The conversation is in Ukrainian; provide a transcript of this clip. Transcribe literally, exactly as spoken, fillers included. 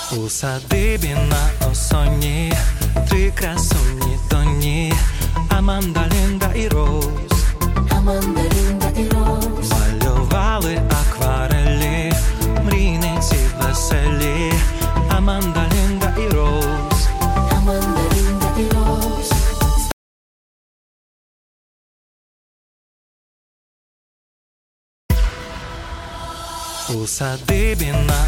У садибі на осонні три красуні доні Аманда, Лінда і Роуз. Аманда, Лінда і Роуз. Малювали акварелі, мрійниці веселі. Аманда, Лінда і Роуз. Аманда, Лінда і Роуз. У садибі на